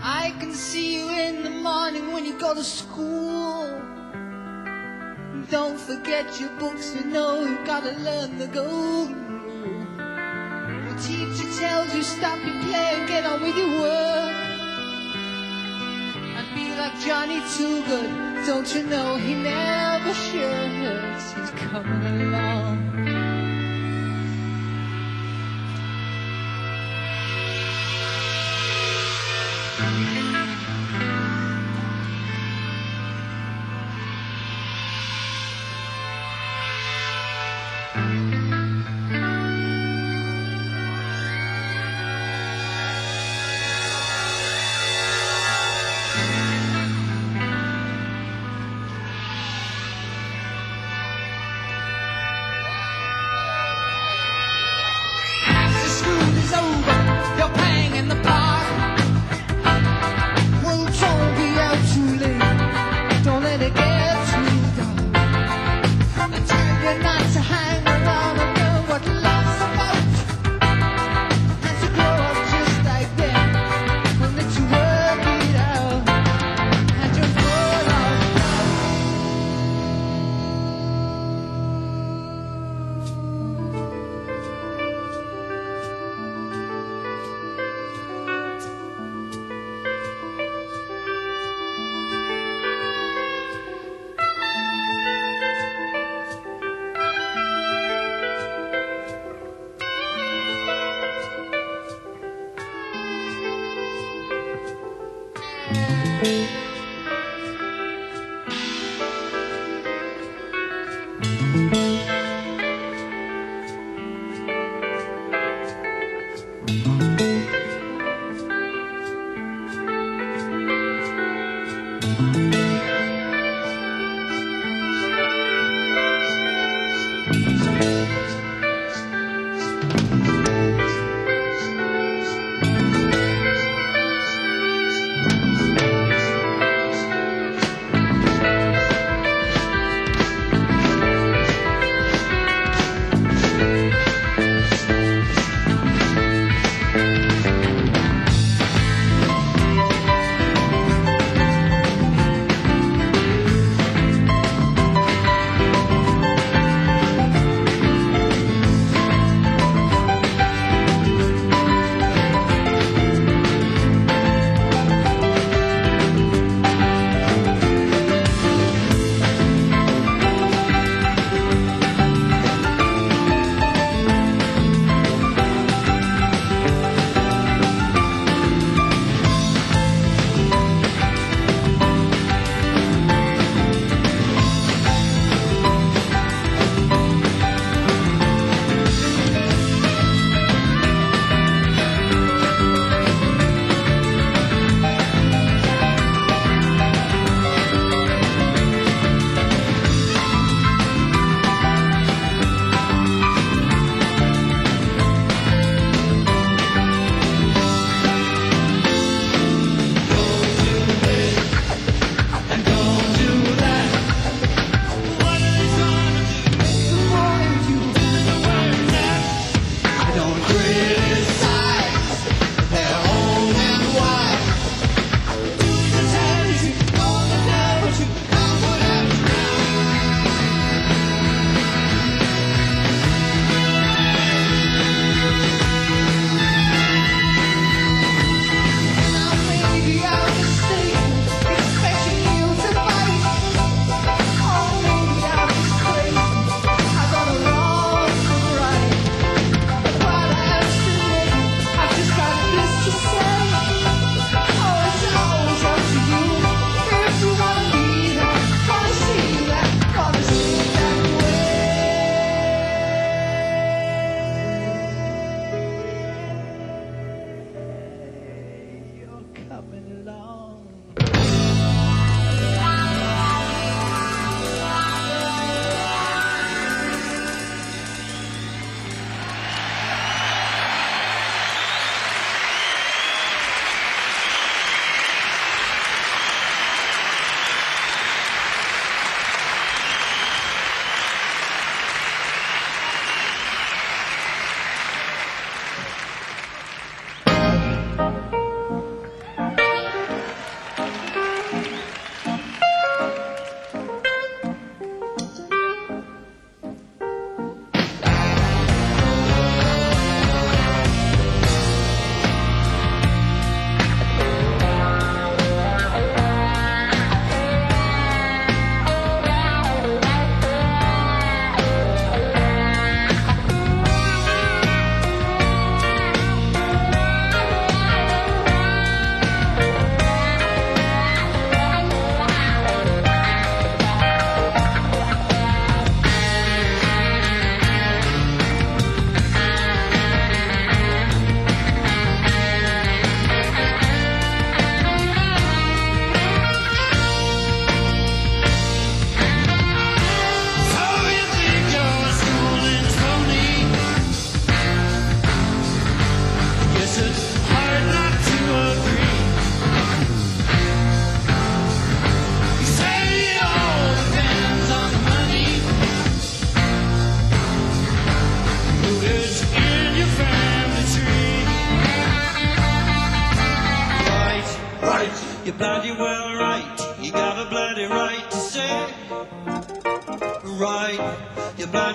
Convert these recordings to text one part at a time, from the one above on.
I can see you in the morning when you go to school. Don't forget your books, you know you gotta learn the golden rule. The teacher tells you stop your play and get on with your work. And be like Johnny Too Good, don't you know he never shirks. He's coming along.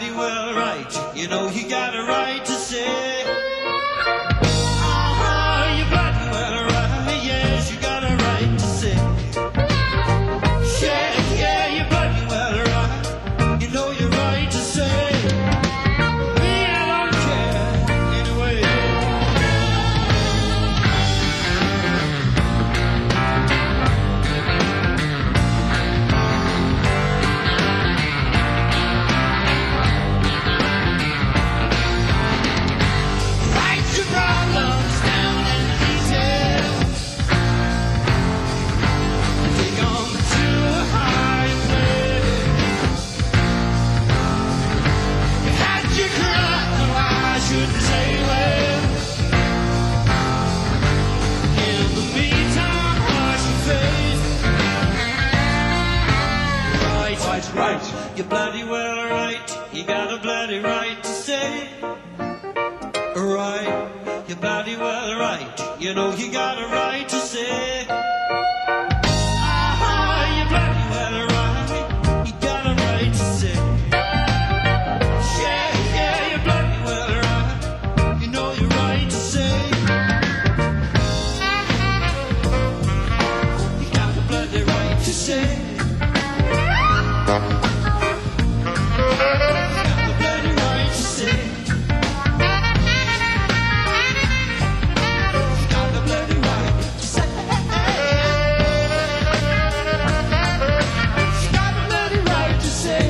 bloody well right. You know you got a right to say. You're bloody well right. Yes, you got a right to say. Yeah, you're bloody well right. You know you're right to say. Me, I don't care anyway. Write your problems down in detail. Take 'em to a high place. You had your cry, no, I shouldn't say well. In the meantime, wash your face. Right. You're bloody well right. You got a bloody right to say. Right. You're bloody well right. You know you got a right to say. You're bloody well right. You got a right to say. Yeah, you're bloody well right. You know you're right to say. You got a bloody right to say. You got the bloody right to say. You got the bloody right to say. You got the bloody right to say.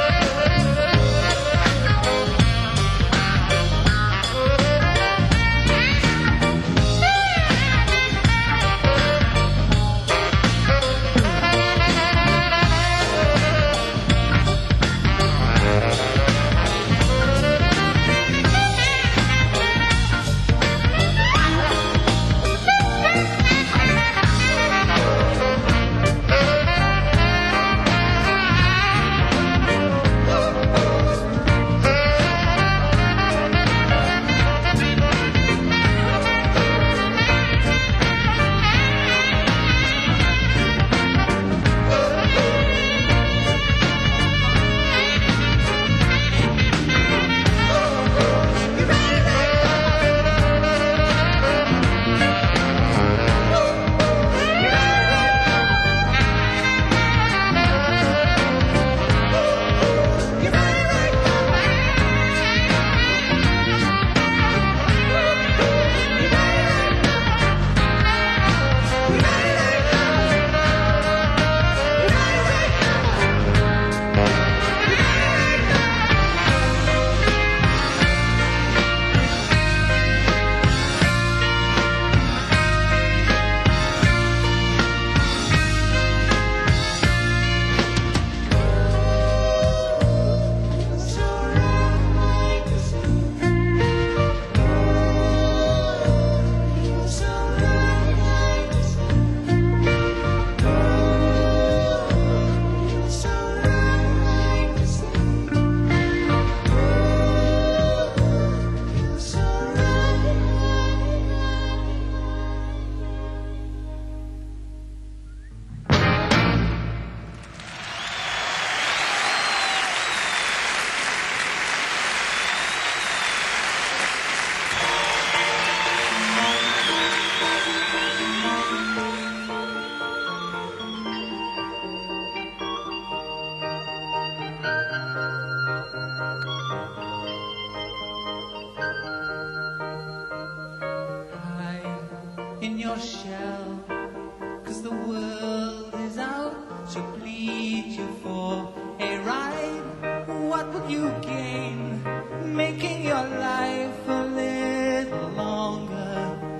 In your shell, 'cause the world is out to bleed you for a ride. What would you gain making your life a little longer?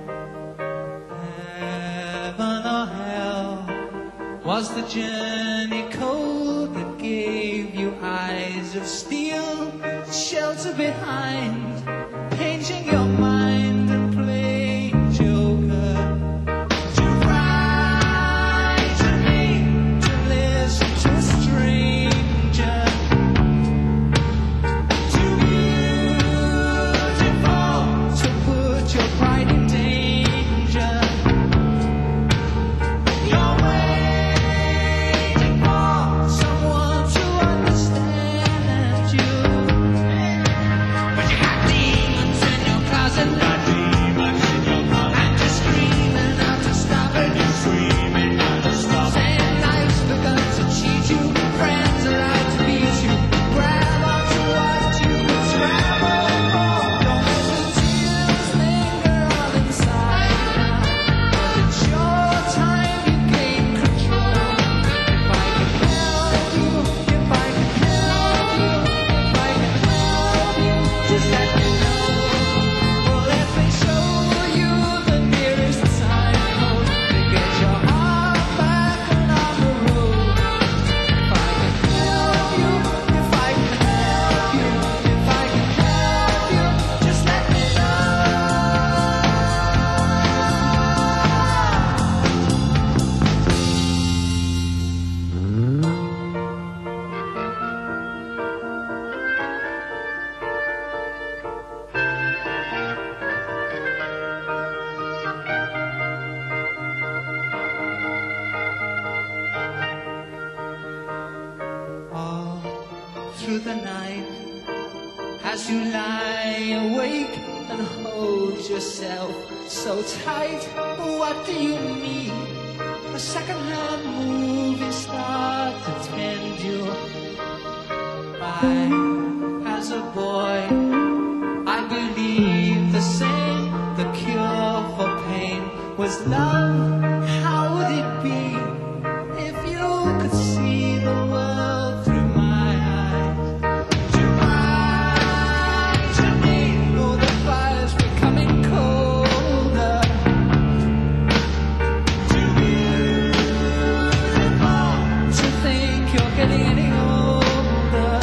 Heaven or hell? Was the journey cold that gave you eyes of steel? Shelter behind, painting your mind and playing joker. To write to me, to listen to a stranger. Too beautiful to put your pride in danger. You're waiting for someone to understand you. through the night as you lie awake and hold yourself so tight. What do you need? A second-hand movie star to tend you. As a boy, I believed the same. The cure for pain was love. How would it be if you could see the world through my eyes? To me, oh, the fire's becoming colder. Too beautiful to think you're getting any older.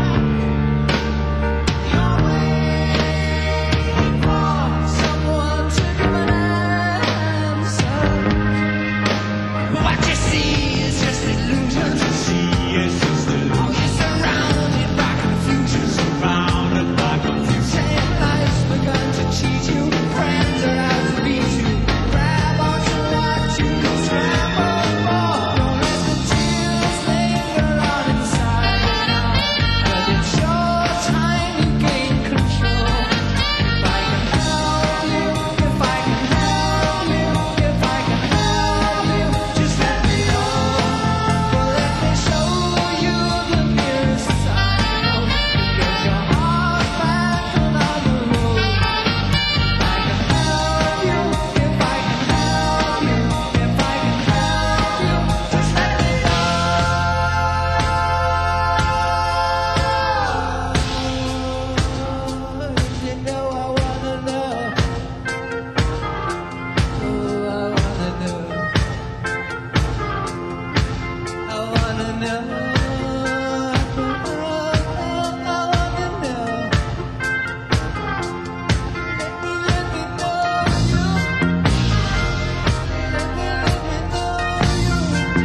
You're waiting for someone to give an answer. What you see is just illusion. What you see is just illusion. Oh, you're surrounded by confusion. Surrounded by confusion. Saying life's begun to cheat you. Friends are out to beat you. Grab onto what you can scramble for. Don't let the tears linger on inside now. 'Cause it's your time to gain control. If I can help you, if I can help you, if I can help you, just let me know. Well, let me show you the nearest sign. Get your heart back on the road. If I can help you, if I can help you, if I can help you, just let me know. You know I wanna know. Oh, I wanna know. I wanna know. I wanna know. Let me know you. Let me know you.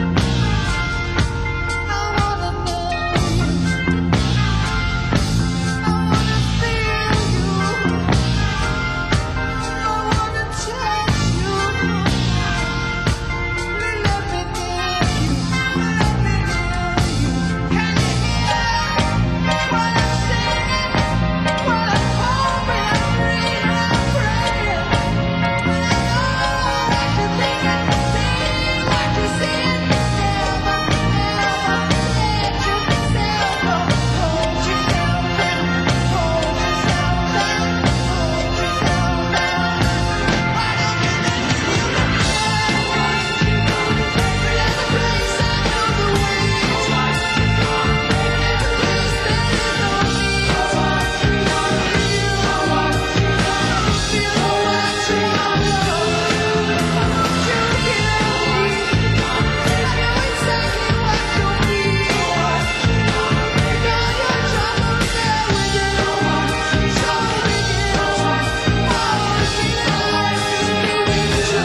I wanna know you. I wanna feel you. I wanna touch you. Let me near you. Let me near you. Can you hear what I'm saying? What I'm hoping, I'm praying, I'm praying. I know what you think and see what you see. Never, never let yourself go. Hold yourself down. Hold yourself down. Hold yourself down. Why don't you let me feel the pain? There's a place I know the way. There's a place that is no need. Feel what you know. You hear me. I know exactly what you need. Got your troubles there within. So begin. All the things that life is giving you.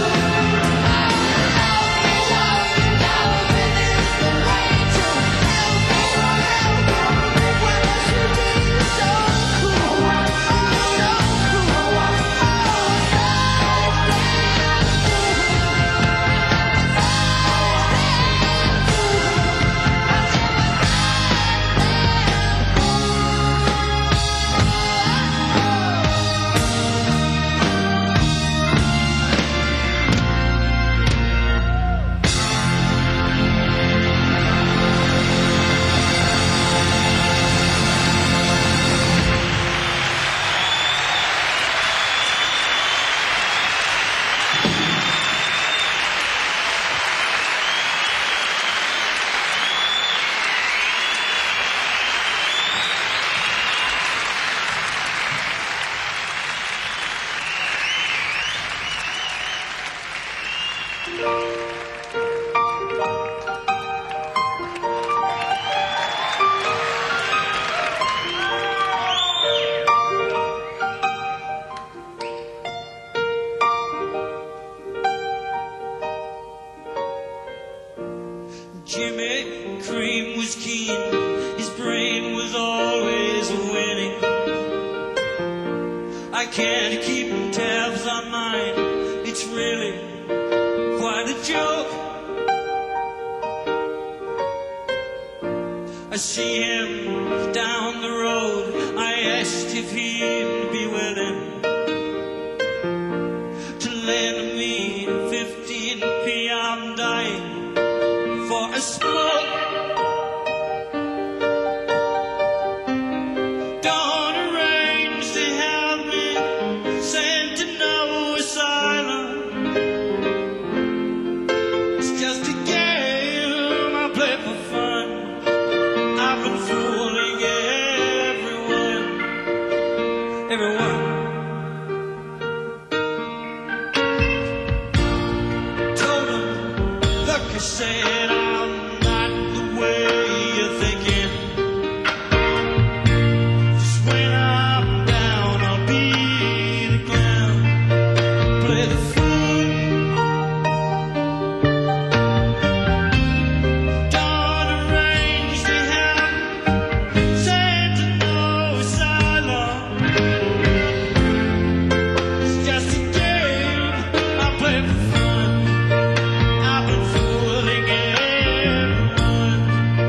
Jimmy Cream was keen, his brain was always winning. I can't keep tabs on mine, it's really quite a joke. I see him down said I'm not the way you're thinking. Just when I'm down, I'll beat the ground, play the fool. Don't arrange to have, said to no asylum. It's just a game I play for fun. I've been fooling everyone.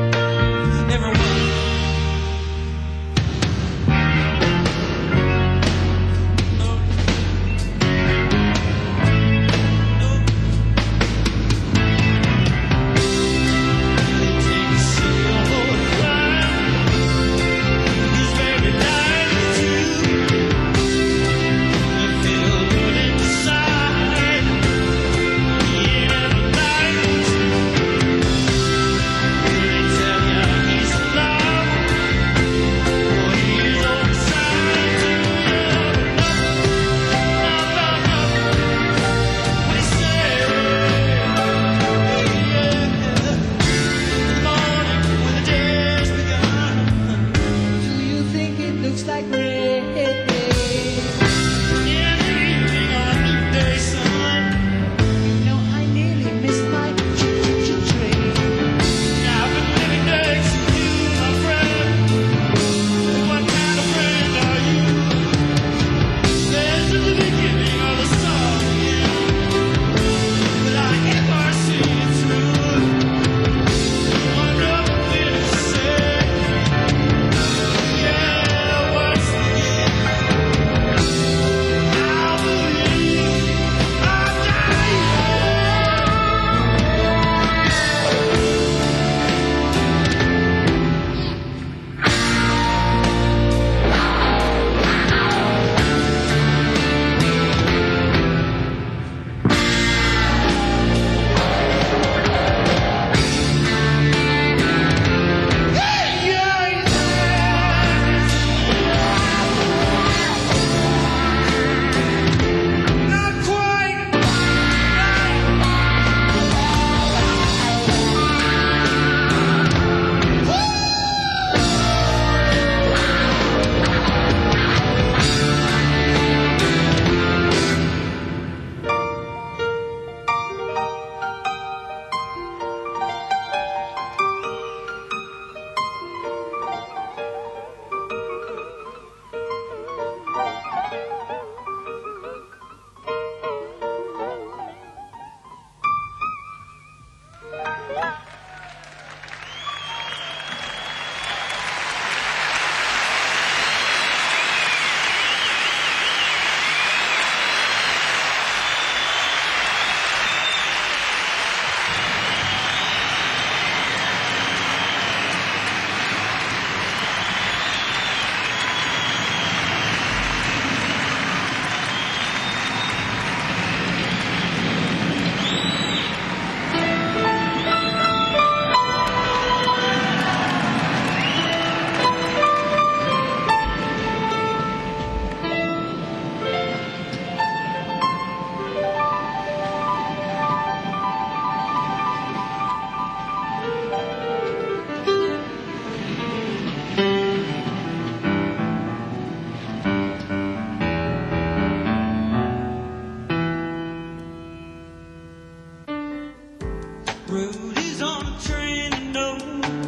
Rudy's on a train, you know,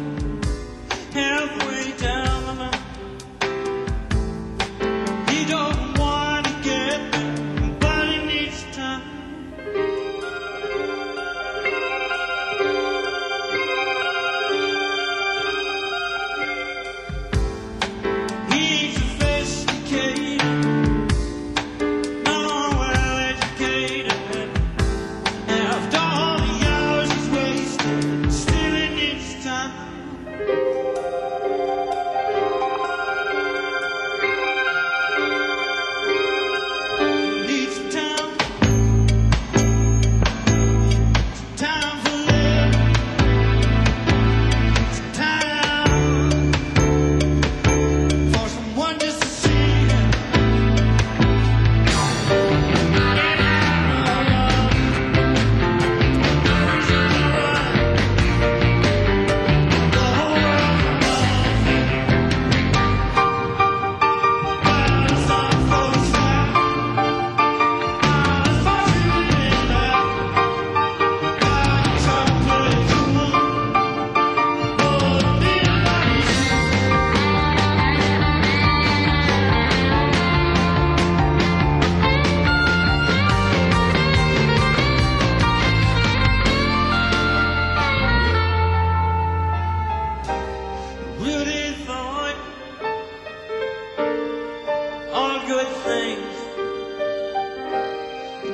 halfway down the line. He don't want to get there, but he needs time. He's sophisticated, well educated. After all the hours he's wasted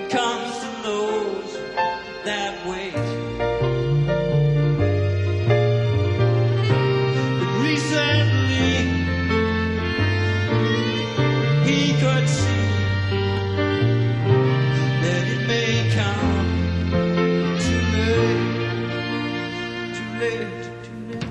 comes to those that wait. But recently he could see that it may come too late, too late, too late.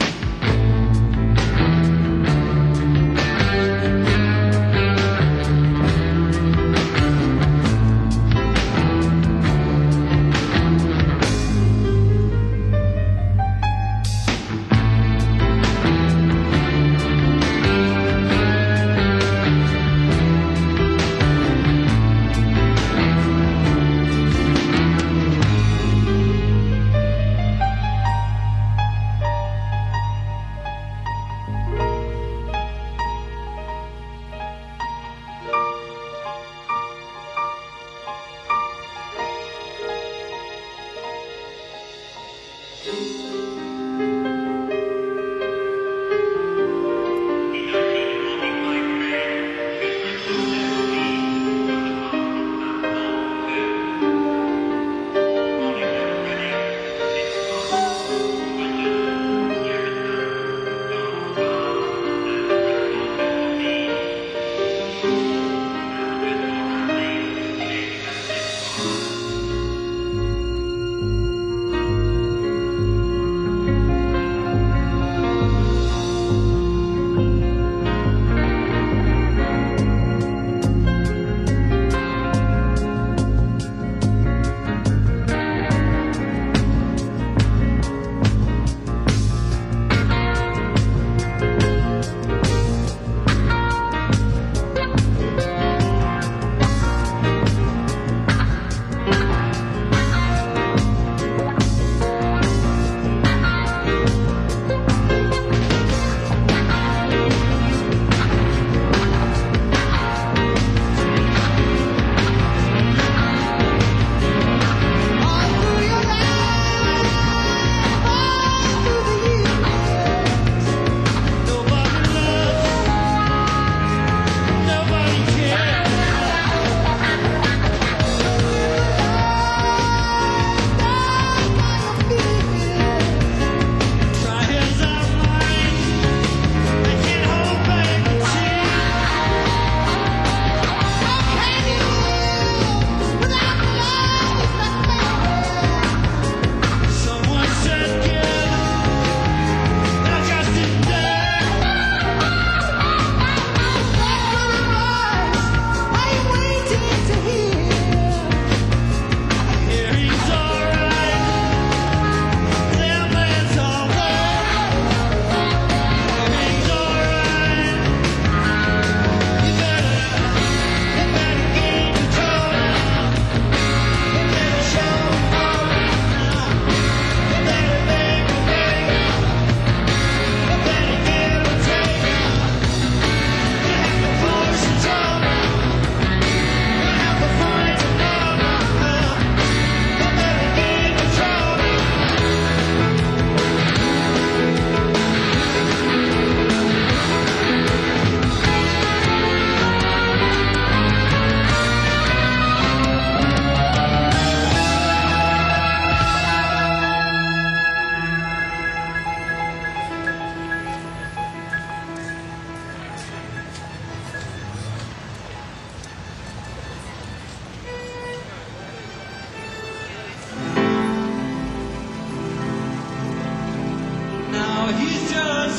He's just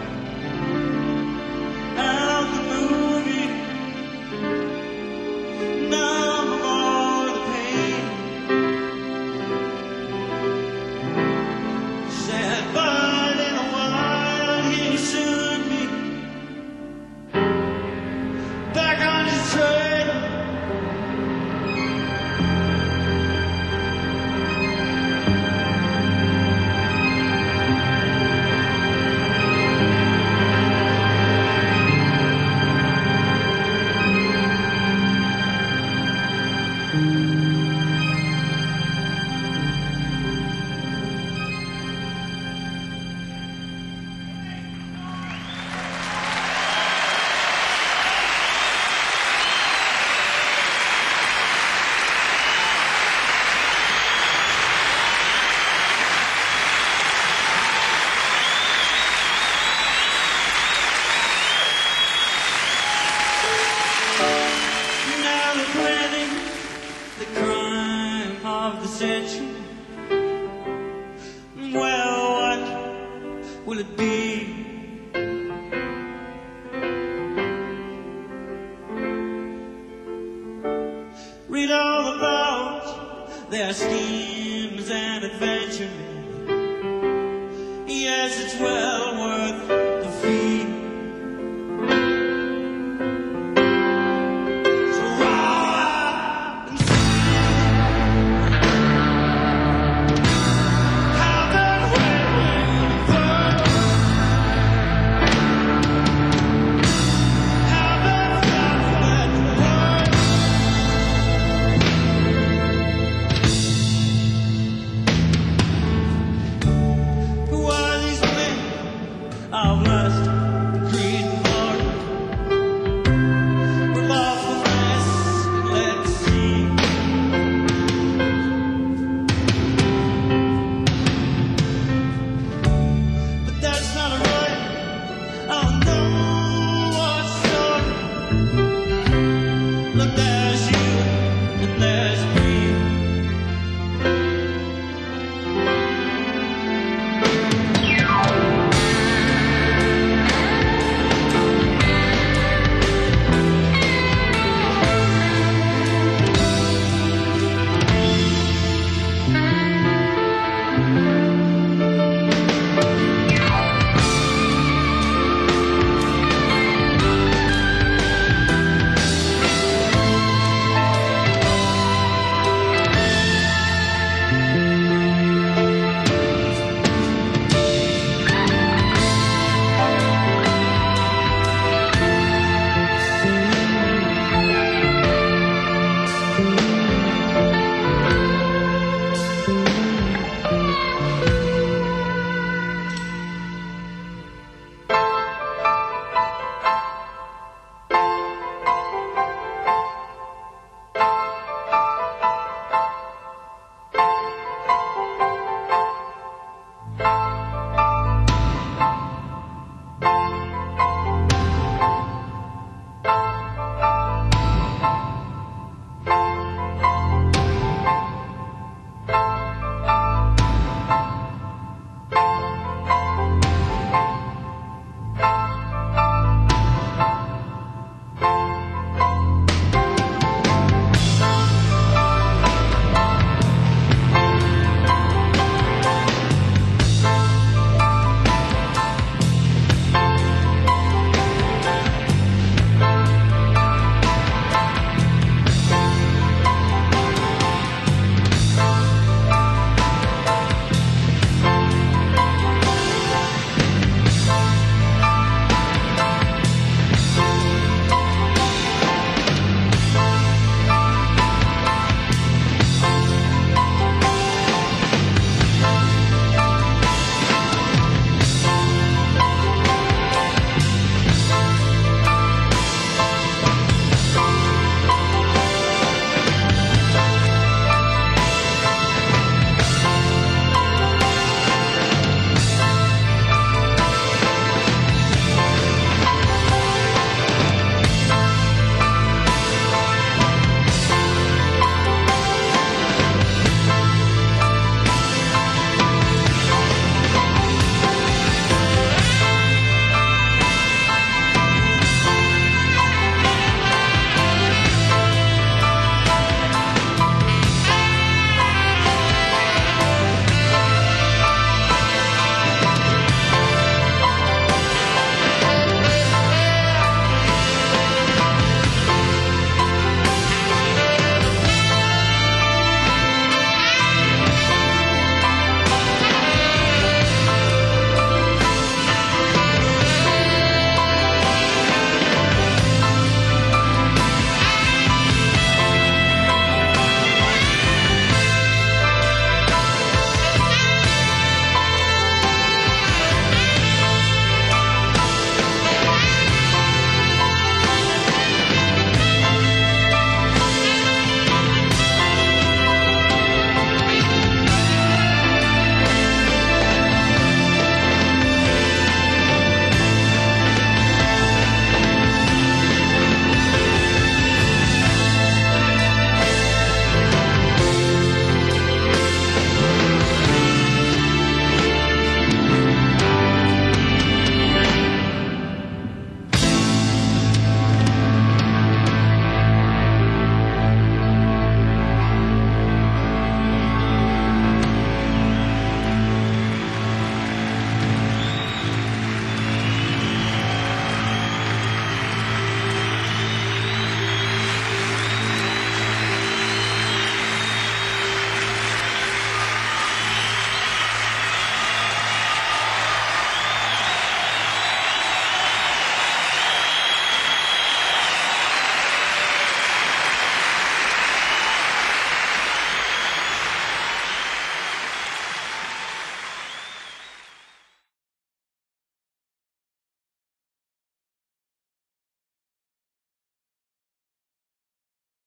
out the movie, numb of all the pain. Said, but in a while he'll soon be back on his trail. the crime of the century. Well, what will it be? Read all about their schemes and adventure. Yes, it's well worth the fee. So ride and see how the wind burns, how the velvet burns. Who are these men of lust, greed, and glory? Remorsefulness, and let's see. But that's not a right. Oh no, what's so? Look, there's you, and there's me.